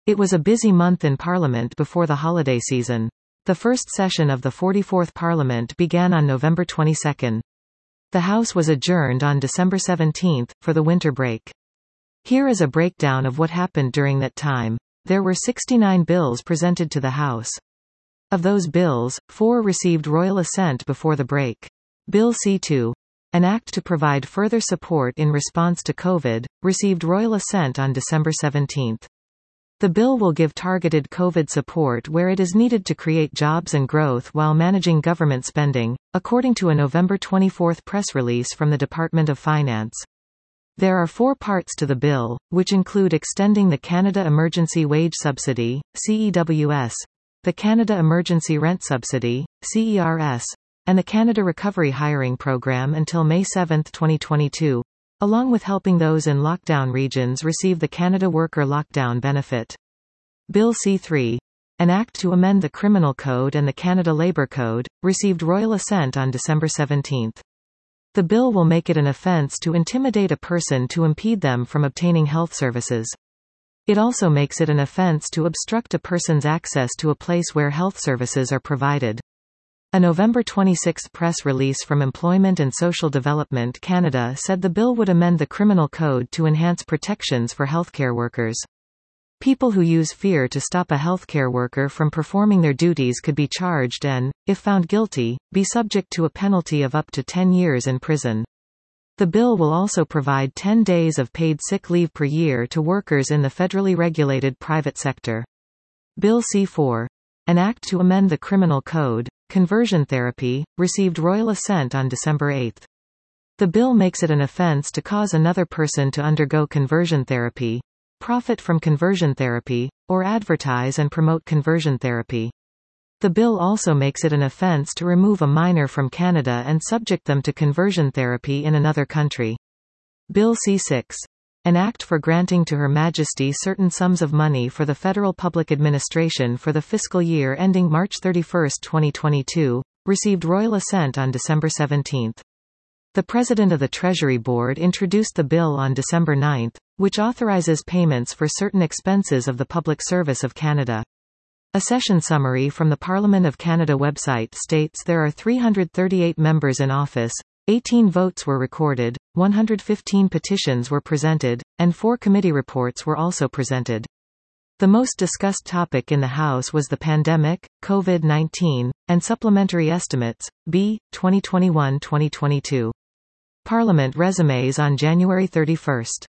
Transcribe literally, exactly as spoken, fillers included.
It was a busy month in Parliament before the holiday season. The first session of the forty-fourth Parliament began on November twenty-second. The House was adjourned on December seventeenth, for the winter break. Here is a breakdown of what happened during that time. There were sixty-nine bills presented to the House. Of those bills, four received royal assent before the break. Bill C two, an act to provide further support in response to COVID, received royal assent on December seventeenth. The bill will give targeted COVID support where it is needed to create jobs and growth while managing government spending, according to a November twenty-fourth press release from the Department of Finance. There are four parts to the bill, which include extending the Canada Emergency Wage Subsidy, C E W S, the Canada Emergency Rent Subsidy, C E R S, and the Canada Recovery Hiring Program until May seventh twenty twenty-two, along with helping those in lockdown regions receive the Canada Worker Lockdown Benefit. Bill C three, an act to amend the Criminal Code and the Canada Labour Code, received royal assent on December seventeenth. The bill will make it an offence to intimidate a person to impede them from obtaining health services. It also makes it an offence to obstruct a person's access to a place where health services are provided. A November twenty-sixth press release from Employment and Social Development Canada said the bill would amend the Criminal Code to enhance protections for healthcare workers. People who use fear to stop a healthcare worker from performing their duties could be charged and, if found guilty, be subject to a penalty of up to ten years in prison. The bill will also provide ten days of paid sick leave per year to workers in the federally regulated private sector. Bill C four, an act to amend the Criminal Code, Conversion Therapy, received royal assent on December eighth. The bill makes it an offence to cause another person to undergo conversion therapy, profit from conversion therapy, or advertise and promote conversion therapy. The bill also makes it an offence to remove a minor from Canada and subject them to conversion therapy in another country. Bill C six, an act for granting to Her Majesty certain sums of money for the Federal Public Administration for the fiscal year ending March thirty-first twenty twenty-two, received royal assent on December seventeenth. The President of the Treasury Board introduced the bill on December ninth, which authorizes payments for certain expenses of the Public Service of Canada. A session summary from the Parliament of Canada website states there are three hundred thirty-eight members in office, eighteen votes were recorded, one hundred fifteen petitions were presented, and four committee reports were also presented. The most discussed topic in the House was the pandemic, COVID nineteen, and supplementary estimates, B twenty twenty-one to twenty twenty-two. Parliament resumes on January thirty-first.